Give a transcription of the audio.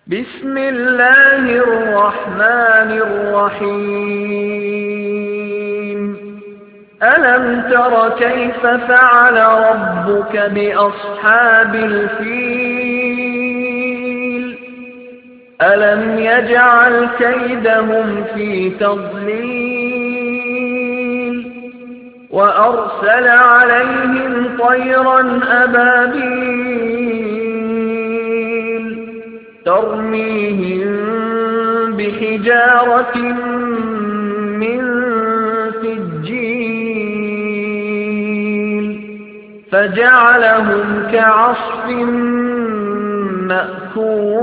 بسم الله الرحمن الرحيم ألم تر كيف فعل ربك بأصحاب الفيل ألم يجعل كيدهم في تضليل وأرسل عليهم طيرا أبابيل ترميهم بحجارة من سجيل فجعلهم كعصف مأكول